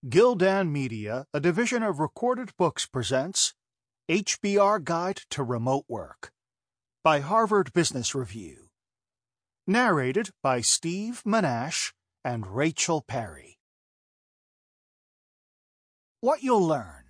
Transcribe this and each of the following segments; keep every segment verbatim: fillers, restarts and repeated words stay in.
Gildan Media, a division of Recorded Books, presents H B R Guide to Remote Work by Harvard Business Review. Narrated by Steve Monash and Rachel Perry. What you'll learn.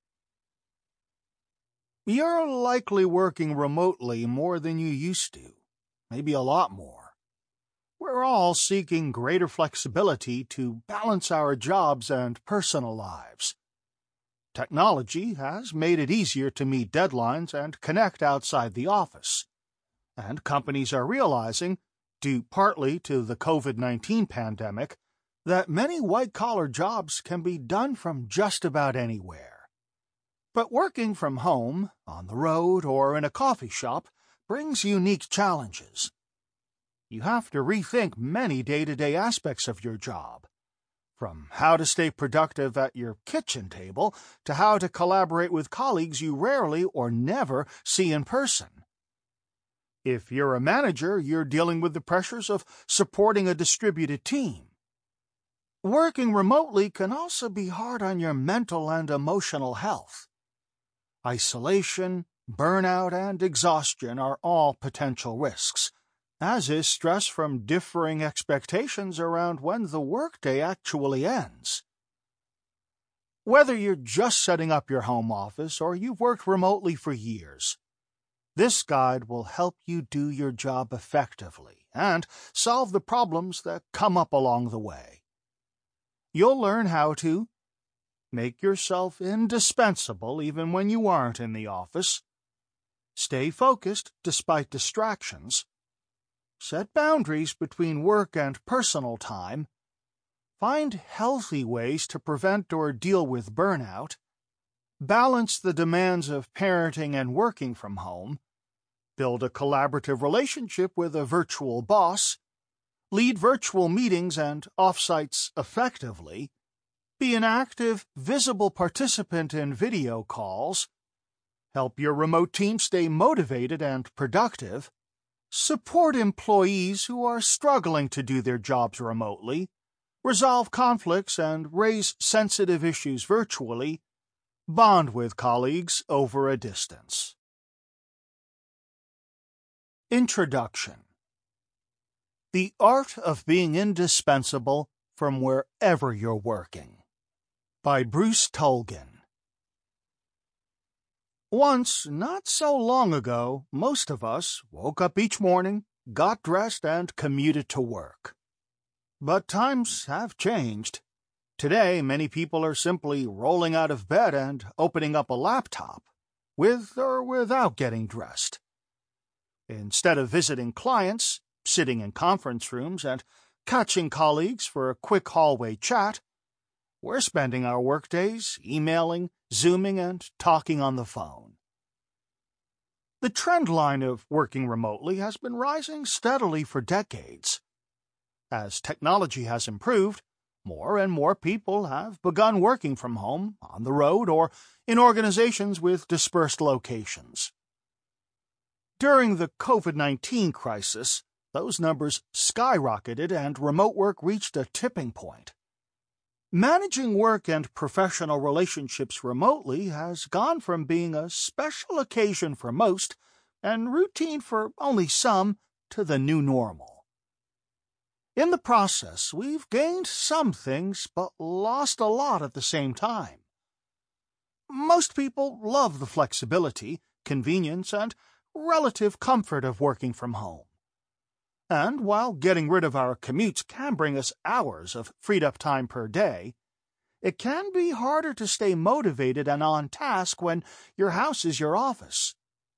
You're likely working remotely more than you used to, maybe a lot more. We're all seeking greater flexibility to balance our jobs and personal lives. Technology has made it easier to meet deadlines and connect outside the office, and companies are realizing, due partly to the COVID nineteen pandemic, that many white-collar jobs can be done from just about anywhere. But working from home, on the road, or in a coffee shop brings unique challenges. You have to rethink many day-to-day aspects of your job, from how to stay productive at your kitchen table to how to collaborate with colleagues you rarely or never see in person. If you're a manager, you're dealing with the pressures of supporting a distributed team. Working remotely can also be hard on your mental and emotional health. Isolation, burnout, and exhaustion are all potential risks, as is stress from differing expectations around when the workday actually ends. Whether you're just setting up your home office or you've worked remotely for years, this guide will help you do your job effectively and solve the problems that come up along the way. You'll learn how to make yourself indispensable even when you aren't in the office, stay focused despite distractions, set boundaries between work and personal time, find healthy ways to prevent or deal with burnout, balance the demands of parenting and working from home, build a collaborative relationship with a virtual boss, lead virtual meetings and offsites effectively, be an active, visible participant in video calls, help your remote team stay motivated and productive, support employees who are struggling to do their jobs remotely, resolve conflicts and raise sensitive issues virtually, bond with colleagues over a distance. Introduction. The Art of Being Indispensable from Wherever You're Working by Bruce Tulgan. Once, not so long ago, most of us woke up each morning, got dressed, and commuted to work. But times have changed. Today, many people are simply rolling out of bed and opening up a laptop, with or without getting dressed. Instead of visiting clients, sitting in conference rooms, and catching colleagues for a quick hallway chat, we're spending our workdays emailing, Zooming, and talking on the phone. The trend line of working remotely has been rising steadily for decades. As technology has improved, more and more people have begun working from home, on the road, or in organizations with dispersed locations. During the COVID nineteen crisis, those numbers skyrocketed and remote work reached a tipping point. Managing work and professional relationships remotely has gone from being a special occasion for most and routine for only some to the new normal. In the process, we've gained some things but lost a lot at the same time. Most people love the flexibility, convenience, and relative comfort of working from home. And while getting rid of our commutes can bring us hours of freed-up time per day, it can be harder to stay motivated and on task when your house is your office.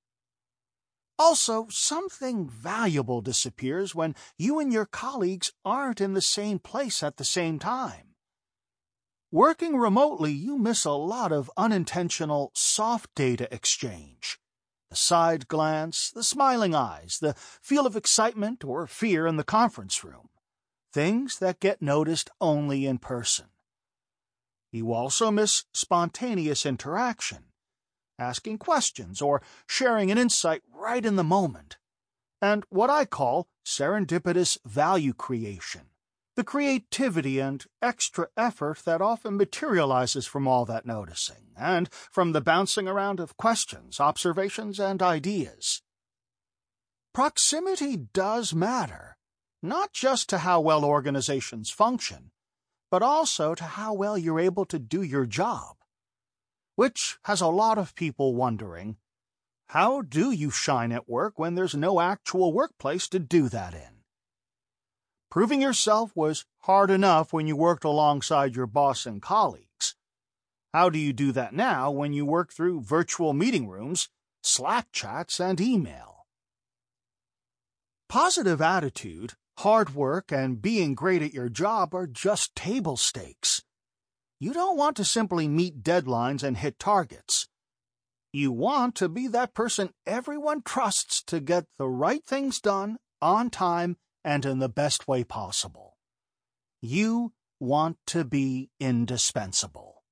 Also, something valuable disappears when you and your colleagues aren't in the same place at the same time. Working remotely, you miss a lot of unintentional soft data exchange. The side glance, the smiling eyes, the feel of excitement or fear in the conference room. Things that get noticed only in person. You also miss spontaneous interaction, asking questions or sharing an insight right in the moment, and what I call serendipitous value creation, the creativity and extra effort that often materializes from all that noticing, and from the bouncing around of questions, observations, and ideas. Proximity does matter, not just to how well organizations function, but also to how well you're able to do your job, which has a lot of people wondering, how do you shine at work when there's no actual workplace to do that in? Proving yourself was hard enough when you worked alongside your boss and colleagues. How do you do that now when you work through virtual meeting rooms, Slack chats, and email? Positive attitude, hard work, and being great at your job are just table stakes. You don't want to simply meet deadlines and hit targets. You want to be that person everyone trusts to get the right things done on time and in the best way possible. You want to be indispensable.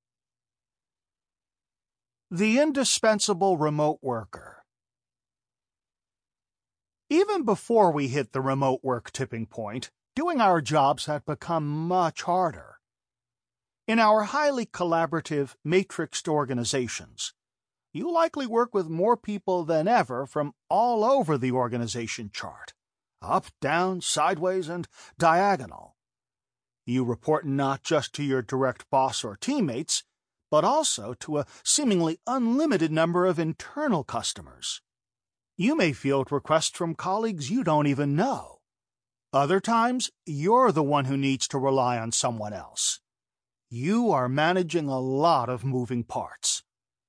The indispensable remote worker. Even before we hit the remote work tipping point, doing our jobs had become much harder. In our highly collaborative, matrixed organizations, you likely work with more people than ever from all over the organization chart, up, down, sideways, and diagonal. You report not just to your direct boss or teammates, but also to a seemingly unlimited number of internal customers. You may field requests from colleagues you don't even know. Other times, you're the one who needs to rely on someone else. You are managing a lot of moving parts.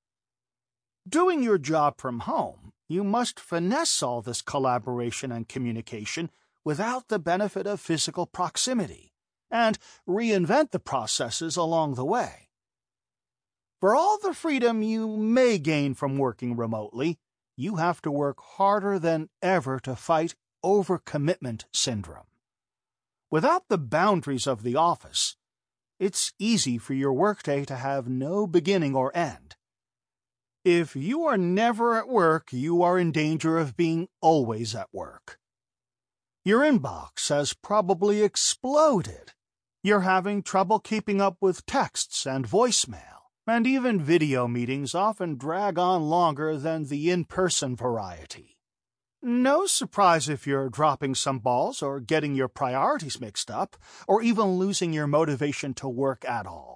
Doing your job from home, you must finesse all this collaboration and communication without the benefit of physical proximity, and reinvent the processes along the way. For all the freedom you may gain from working remotely, you have to work harder than ever to fight overcommitment syndrome. Without the boundaries of the office, it's easy for your workday to have no beginning or end. If you are never at work, you are in danger of being always at work. Your inbox has probably exploded. You're having trouble keeping up with texts and voicemail, and even video meetings often drag on longer than the in-person variety. No surprise if you're dropping some balls or getting your priorities mixed up, or even losing your motivation to work at all.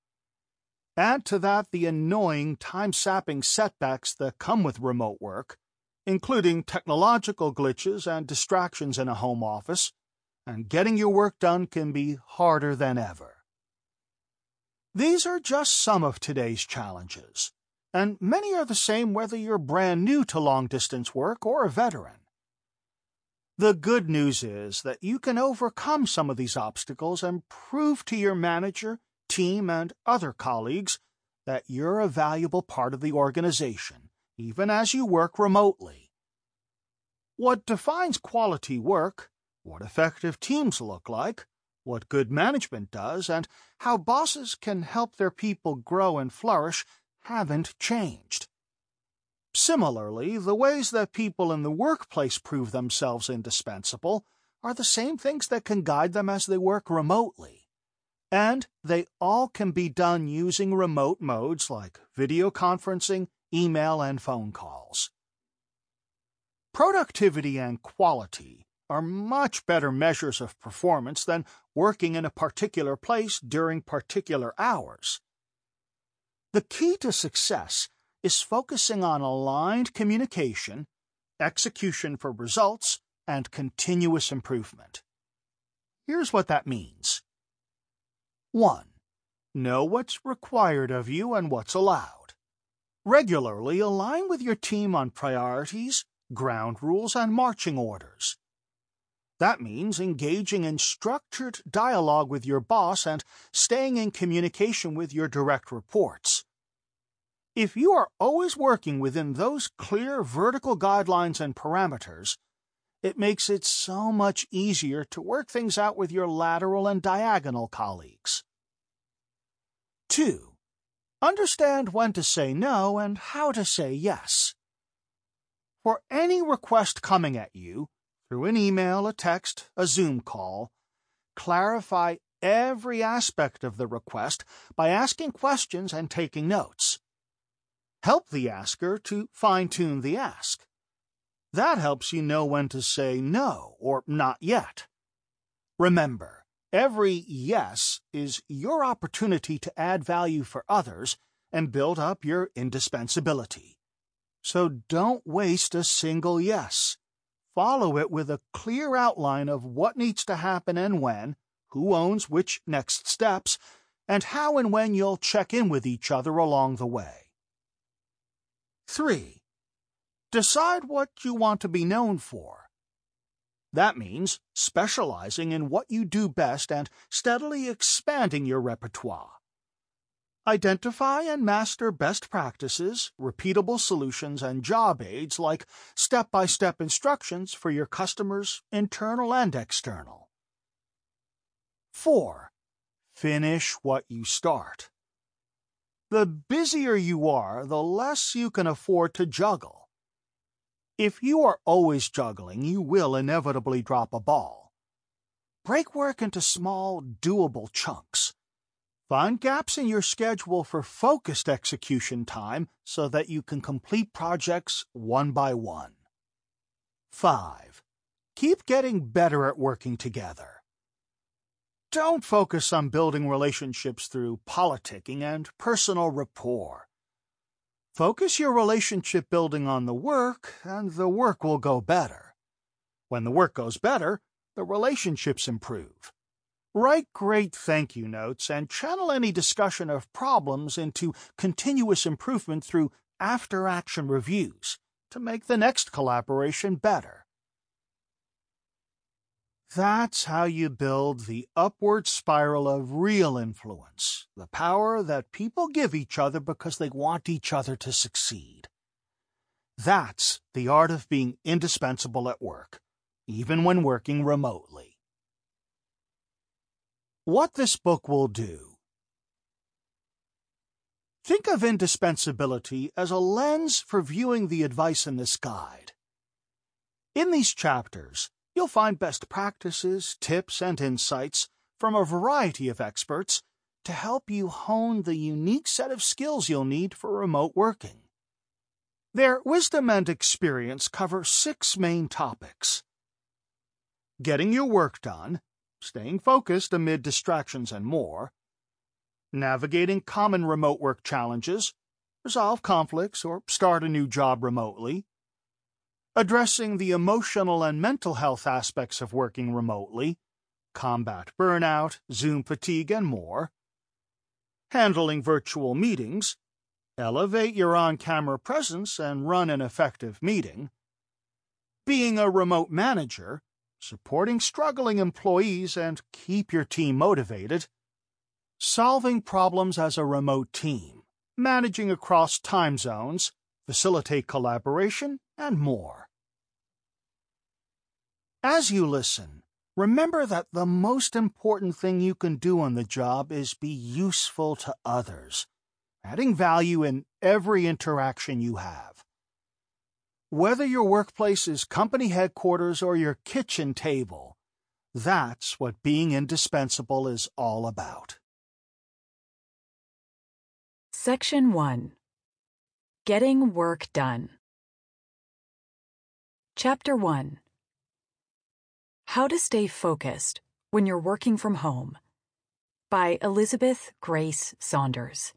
Add to that the annoying, time-sapping setbacks that come with remote work, including technological glitches and distractions in a home office, and getting your work done can be harder than ever. These are just some of today's challenges, and many are the same whether you're brand new to long-distance work or a veteran. The good news is that you can overcome some of these obstacles and prove to your manager, team, and other colleagues that you're a valuable part of the organization, even as you work remotely. What defines quality work, what effective teams look like, what good management does, and how bosses can help their people grow and flourish haven't changed. Similarly, the ways that people in the workplace prove themselves indispensable are the same things that can guide them as they work remotely. And they all can be done using remote modes like video conferencing, email, and phone calls. Productivity and quality are much better measures of performance than working in a particular place during particular hours. The key to success is focusing on aligned communication, execution for results, and continuous improvement. Here's what that means. one. Know what's required of you and what's allowed. Regularly align with your team on priorities, ground rules, and marching orders. That means engaging in structured dialogue with your boss and staying in communication with your direct reports. If you are always working within those clear vertical guidelines and parameters, it makes it so much easier to work things out with your lateral and diagonal colleagues. two. Understand when to say no and how to say yes. For any request coming at you, through an email, a text, a Zoom call, clarify every aspect of the request by asking questions and taking notes. Help the asker to fine-tune the ask. That helps you know when to say no or not yet. Remember, every yes is your opportunity to add value for others and build up your indispensability. So don't waste a single yes. Follow it with a clear outline of what needs to happen and when, who owns which next steps, and how and when you'll check in with each other along the way. three. Decide what you want to be known for. That means specializing in what you do best and steadily expanding your repertoire. Identify and master best practices, repeatable solutions, and job aids like step-by-step instructions for your customers, internal and external. four. Finish what you start. The busier you are, the less you can afford to juggle. If you are always juggling, you will inevitably drop a ball. Break work into small, doable chunks. Find gaps in your schedule for focused execution time so that you can complete projects one by one. five. Keep getting better at working together. Don't focus on building relationships through politicking and personal rapport. Focus your relationship building on the work, and the work will go better. When the work goes better, the relationships improve. Write great thank you notes and channel any discussion of problems into continuous improvement through after-action reviews to make the next collaboration better. That's how you build the upward spiral of real influence, the power that people give each other because they want each other to succeed. That's the art of being indispensable at work, even when working remotely. What this book will do. Think of indispensability as a lens for viewing the advice in this guide. In these chapters, you'll find best practices, tips, and insights from a variety of experts to help you hone the unique set of skills you'll need for remote working. Their wisdom and experience cover six main topics: getting your work done, staying focused amid distractions and more, navigating common remote work challenges, resolve conflicts, or start a new job remotely, addressing the emotional and mental health aspects of working remotely, combat burnout, Zoom fatigue, and more, handling virtual meetings, elevate your on-camera presence and run an effective meeting, being a remote manager, supporting struggling employees and keep your team motivated, solving problems as a remote team, managing across time zones, facilitate collaboration, and more. As you listen, remember that the most important thing you can do on the job is be useful to others, adding value in every interaction you have. Whether your workplace is company headquarters or your kitchen table, that's what being indispensable is all about. Section one. Getting Work Done. Chapter one. How to Stay Focused When You're Working from Home by Elizabeth Grace Saunders.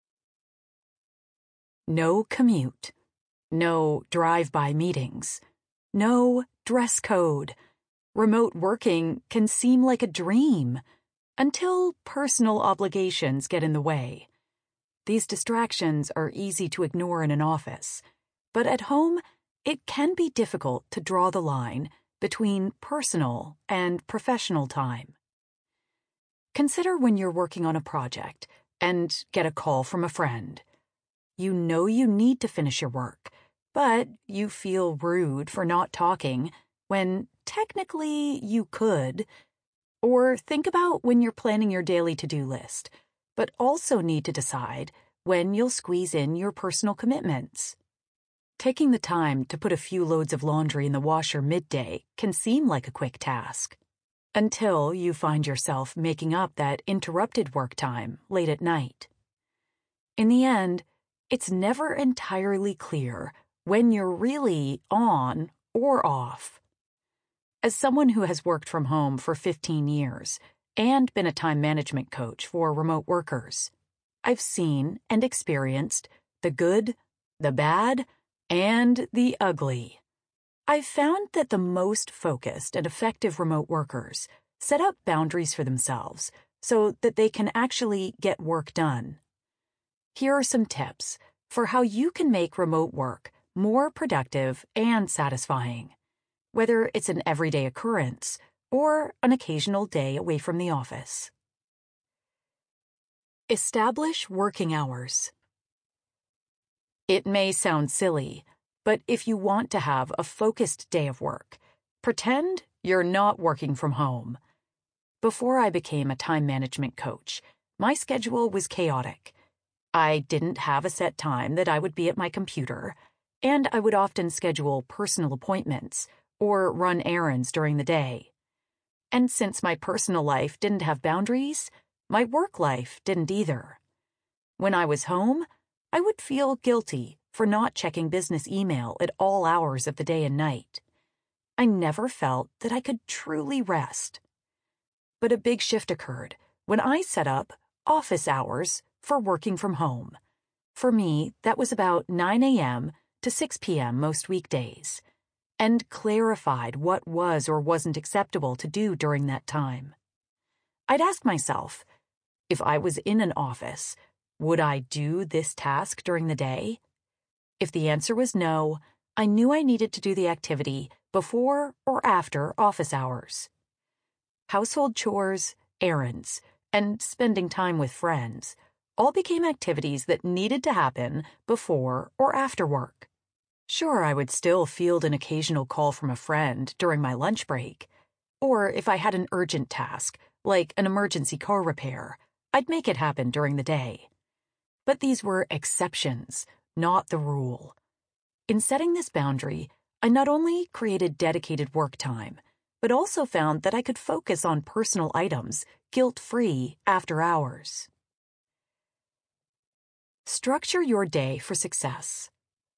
No commute. No drive-by meetings. No dress code. Remote working can seem like a dream until personal obligations get in the way. These distractions are easy to ignore in an office, but at home, it can be difficult to draw the line between personal and professional time. Consider when you're working on a project and get a call from a friend. You know you need to finish your work, but you feel rude for not talking when technically you could. Or think about when you're planning your daily to-do list, but also need to decide when you'll squeeze in your personal commitments. Taking the time to put a few loads of laundry in the washer midday can seem like a quick task. until you find yourself making up that interrupted work time late at night. In the end, it's never entirely clear when you're really on or off. As someone who has worked from home for fifteen years and been a time management coach for remote workers, I've seen and experienced the good, the bad, and the ugly. I've found that the most focused and effective remote workers set up boundaries for themselves so that they can actually get work done. Here are some tips for how you can make remote work more productive and satisfying, whether it's an everyday occurrence or an occasional day away from the office. Establish working hours. It may sound silly, but if you want to have a focused day of work, pretend you're not working from home. Before I became a time management coach, my schedule was chaotic. I didn't have a set time that I would be at my computer, and I would often schedule personal appointments or run errands during the day. And since my personal life didn't have boundaries, my work life didn't either. When I was home, I would feel guilty for not checking business email at all hours of the day and night. I never felt that I could truly rest. But a big shift occurred when I set up office hours for working from home. For me, that was about nine a.m. to six p.m. most weekdays, and clarified what was or wasn't acceptable to do during that time. I'd ask myself, if I was in an office, would I do this task during the day? If the answer was no, I knew I needed to do the activity before or after office hours. Household chores, errands, and spending time with friends all became activities that needed to happen before or after work. Sure, I would still field an occasional call from a friend during my lunch break, or if I had an urgent task, like an emergency car repair, I'd make it happen during the day. But these were exceptions, not the rule. In setting this boundary, I not only created dedicated work time, but also found that I could focus on personal items guilt-free after hours. Structure your day for success.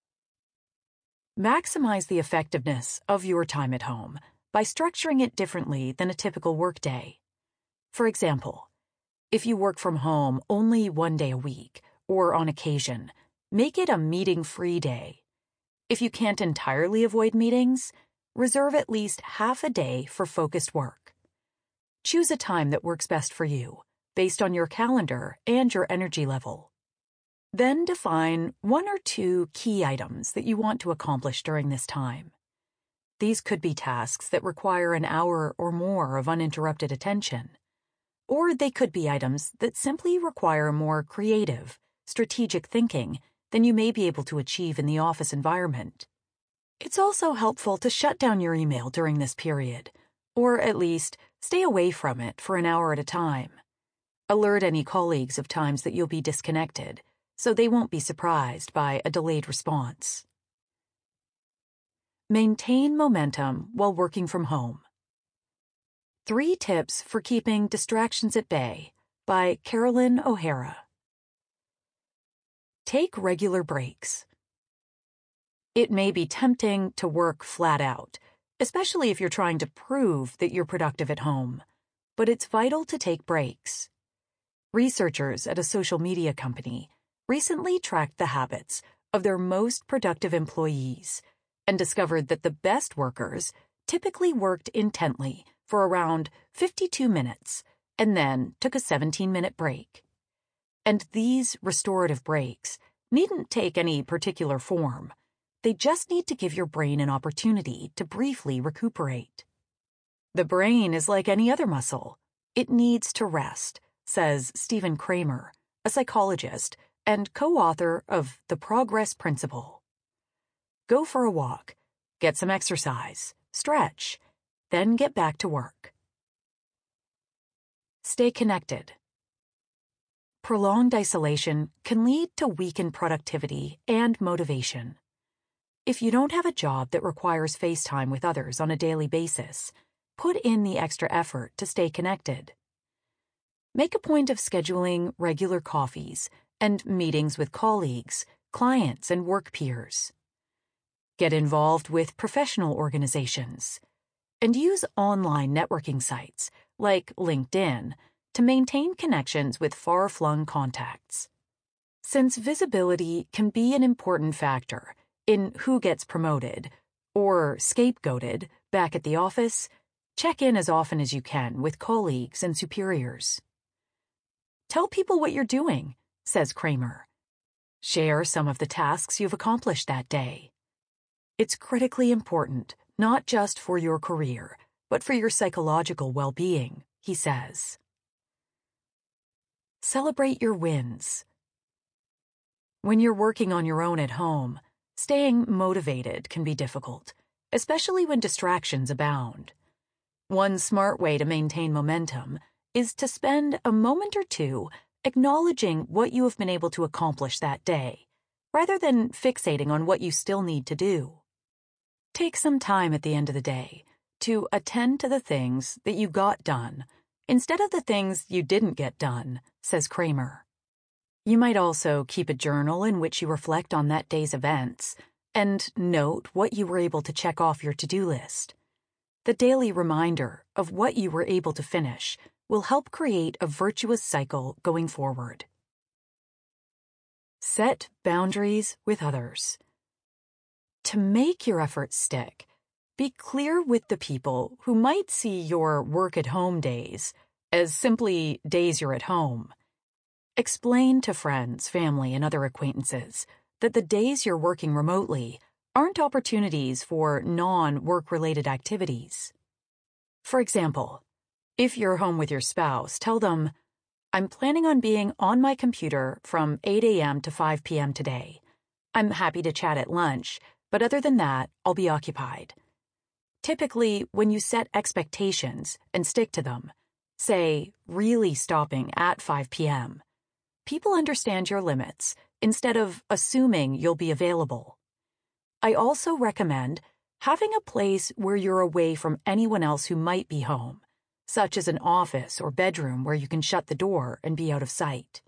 Maximize the effectiveness of your time at home by structuring it differently than a typical workday. For example, if you work from home only one day a week, or on occasion, make it a meeting-free day. If you can't entirely avoid meetings, reserve at least half a day for focused work. Choose a time that works best for you, based on your calendar and your energy level. Then define one or two key items that you want to accomplish during this time. These could be tasks that require an hour or more of uninterrupted attention, or they could be items that simply require more creative, strategic thinking than you may be able to achieve in the office environment. It's also helpful to shut down your email during this period, or at least stay away from it for an hour at a time. Alert any colleagues of times that you'll be disconnected, so they won't be surprised by a delayed response. Maintain momentum while working from home. Three Tips for Keeping Distractions at Bay by Carolyn O'Hara. Take regular breaks. It may be tempting to work flat out, especially if you're trying to prove that you're productive at home, but it's vital to take breaks. Researchers at a social media company recently tracked the habits of their most productive employees and discovered that the best workers typically worked intently for around fifty-two minutes and then took a seventeen-minute break. And these restorative breaks needn't take any particular form. They just need to give your brain an opportunity to briefly recuperate. The brain is like any other muscle. It needs to rest, says Stephen Kramer, a psychologist and co-author of The Progress Principle. Go for a walk, get some exercise, stretch, then get back to work. Stay connected. Prolonged isolation can lead to weakened productivity and motivation. If you don't have a job that requires FaceTime with others on a daily basis, put in the extra effort to stay connected. Make a point of scheduling regular coffees and meetings with colleagues, clients, and work peers. Get involved with professional organizations, and use online networking sites like LinkedIn to maintain connections with far-flung contacts. Since visibility can be an important factor in who gets promoted or scapegoated back at the office, check in as often as you can with colleagues and superiors. Tell people what you're doing, says Kramer. Share some of the tasks you've accomplished that day. It's critically important, not just for your career, but for your psychological well-being, he says. Celebrate your wins. When you're working on your own at home, staying motivated can be difficult, especially when distractions abound. One smart way to maintain momentum is to spend a moment or two acknowledging what you have been able to accomplish that day, rather than fixating on what you still need to do. Take some time at the end of the day to attend to the things that you got done instead of the things you didn't get done, says Kramer. You might also keep a journal in which you reflect on that day's events and note what you were able to check off your to-do list. The daily reminder of what you were able to finish will help create a virtuous cycle going forward. Set boundaries with others. To make your efforts stick, be clear with the people who might see your work-at-home days as simply days you're at home. Explain to friends, family, and other acquaintances that the days you're working remotely aren't opportunities for non-work-related activities. For example, if you're home with your spouse, tell them, "I'm planning on being on my computer from eight a.m. to five p.m. today. I'm happy to chat at lunch, but other than that, I'll be occupied." Typically, when you set expectations and stick to them, say, really stopping at five p.m., people understand your limits instead of assuming you'll be available. I also recommend having a place where you're away from anyone else who might be home, such as an office or bedroom where you can shut the door and be out of sight.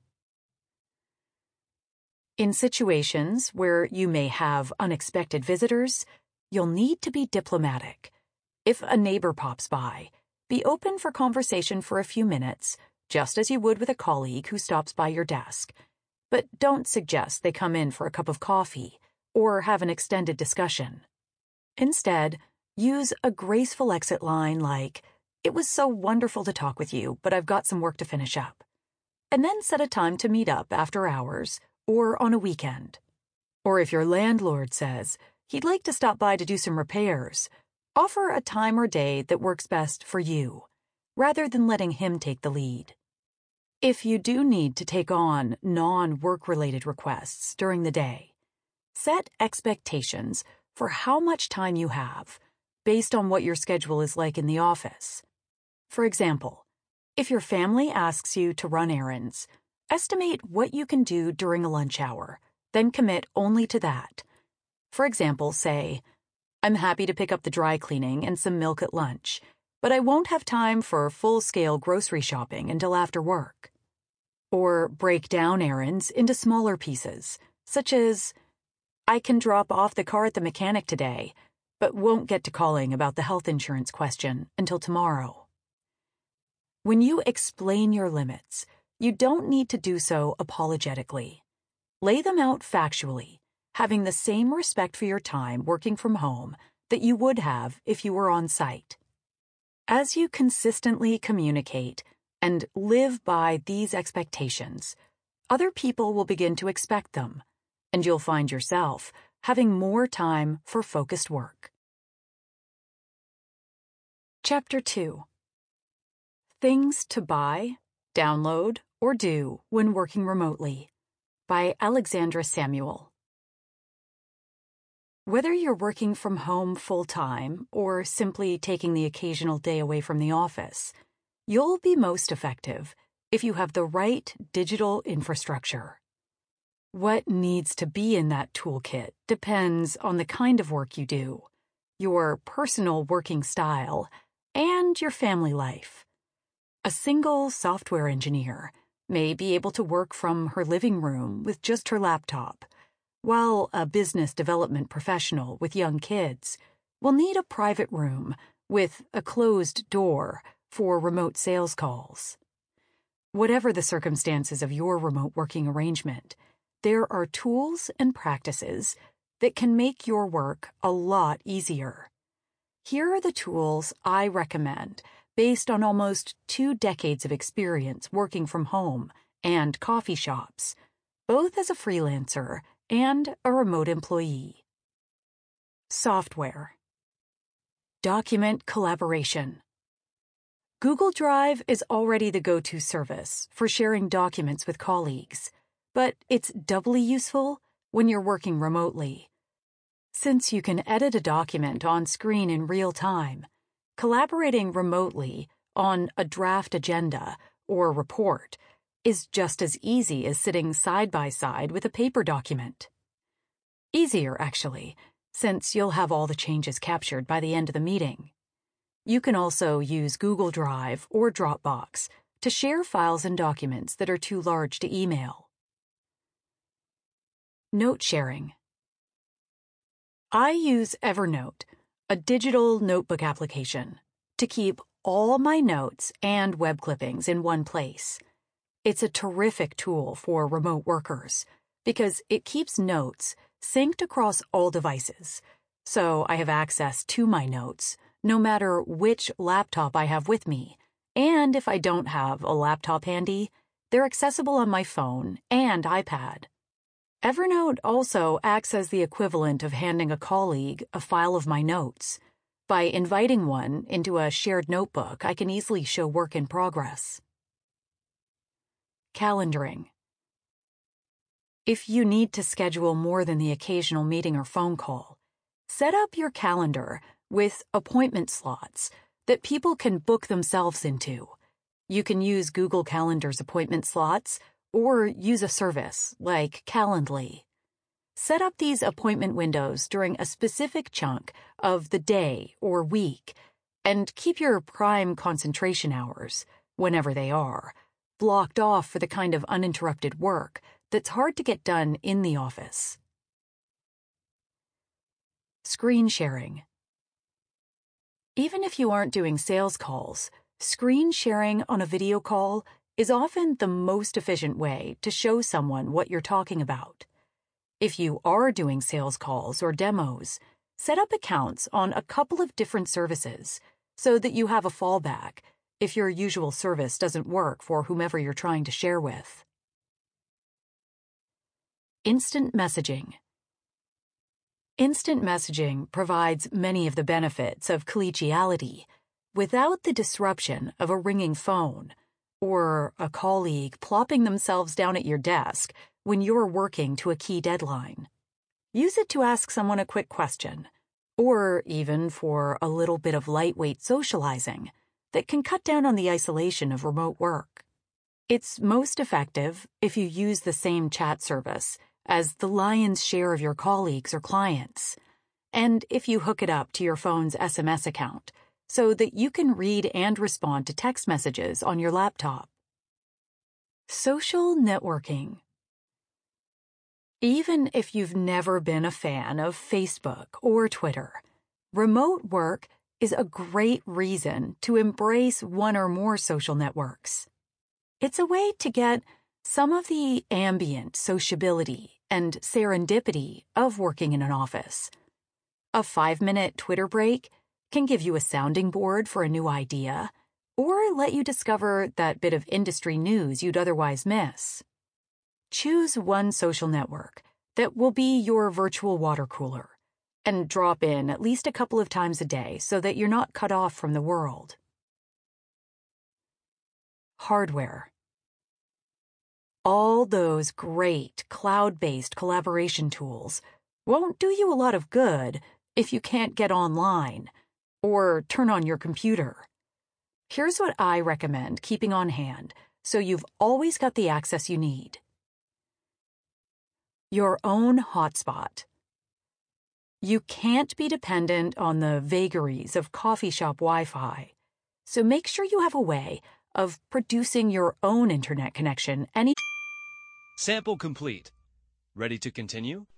In situations where you may have unexpected visitors, you'll need to be diplomatic. If a neighbor pops by, be open for conversation for a few minutes, just as you would with a colleague who stops by your desk. But don't suggest they come in for a cup of coffee or have an extended discussion. Instead, use a graceful exit line like, "It was so wonderful to talk with you, but I've got some work to finish up." And then set a time to meet up after hours or on a weekend. Or if your landlord says he'd like to stop by to do some repairs, offer a time or day that works best for you, rather than letting him take the lead. If you do need to take on non-work-related requests during the day, set expectations for how much time you have, based on what your schedule is like in the office. For example, if your family asks you to run errands, estimate what you can do during a lunch hour, then commit only to that. For example, say, "I'm happy to pick up the dry cleaning and some milk at lunch, but I won't have time for full-scale grocery shopping until after work." Or break down errands into smaller pieces, such as, "I can drop off the car at the mechanic today, but won't get to calling about the health insurance question until tomorrow." When you explain your limits, you don't need to do so apologetically. Lay them out factually, having the same respect for your time working from home that you would have if you were on site. As you consistently communicate and live by these expectations, other people will begin to expect them, and you'll find yourself having more time for focused work. Chapter two. Things to buy, download, or do when working remotely, by Alexandra Samuel. Whether you're working from home full-time or simply taking the occasional day away from the office, you'll be most effective if you have the right digital infrastructure. What needs to be in that toolkit depends on the kind of work you do, your personal working style, and your family life. A single software engineer may be able to work from her living room with just her laptop, while a business development professional with young kids will need a private room with a closed door for remote sales calls. Whatever the circumstances of your remote working arrangement, there are tools and practices that can make your work a lot easier. Here are the tools I recommend based on almost two decades of experience working from home and coffee shops, both as a freelancer and a remote employee. Software. Document collaboration. Google Drive is already the go-to service for sharing documents with colleagues, but it's doubly useful when you're working remotely. Since you can edit a document on screen in real time, collaborating remotely on a draft agenda or report is just as easy as sitting side by side with a paper document. Easier, actually, since you'll have all the changes captured by the end of the meeting. You can also use Google Drive or Dropbox to share files and documents that are too large to email. Note sharing. I use Evernote, a digital notebook application, to keep all my notes and web clippings in one place. It's a terrific tool for remote workers because it keeps notes synced across all devices, so I have access to my notes no matter which laptop I have with me, and if I don't have a laptop handy, they're accessible on my phone and iPad. Evernote also acts as the equivalent of handing a colleague a file of my notes. By inviting one into a shared notebook, I can easily show work in progress. Calendaring. If you need to schedule more than the occasional meeting or phone call, set up your calendar with appointment slots that people can book themselves into. You can use Google Calendar's appointment slots or use a service like Calendly. Set up these appointment windows during a specific chunk of the day or week, and keep your prime concentration hours, whenever they are, blocked off for the kind of uninterrupted work that's hard to get done in the office. Screen sharing. Even if you aren't doing sales calls, screen sharing on a video call is often the most efficient way to show someone what you're talking about. If you are doing sales calls or demos, set up accounts on a couple of different services so that you have a fallback if your usual service doesn't work for whomever you're trying to share with. Instant messaging. Instant messaging provides many of the benefits of collegiality without the disruption of a ringing phone or a colleague plopping themselves down at your desk when you're working to a key deadline. Use it to ask someone a quick question, or even for a little bit of lightweight socializing that can cut down on the isolation of remote work. It's most effective if you use the same chat service as the lion's share of your colleagues or clients, and if you hook it up to your phone's S M S account so that you can read and respond to text messages on your laptop. Social networking. Even if you've never been a fan of Facebook or Twitter, remote work is a great reason to embrace one or more social networks. It's a way to get some of the ambient sociability and serendipity of working in an office. A five-minute Twitter break can give you a sounding board for a new idea, or let you discover that bit of industry news you'd otherwise miss. Choose one social network that will be your virtual water cooler, and drop in at least a couple of times a day so that you're not cut off from the world. Hardware. All those great cloud-based collaboration tools won't do you a lot of good if you can't get online or turn on your computer. Here's what I recommend keeping on hand so you've always got the access you need. Your own hotspot. You can't be dependent on the vagaries of coffee shop Wi-Fi So make sure you have a way of producing your own internet connection any. Sample complete. Ready to continue?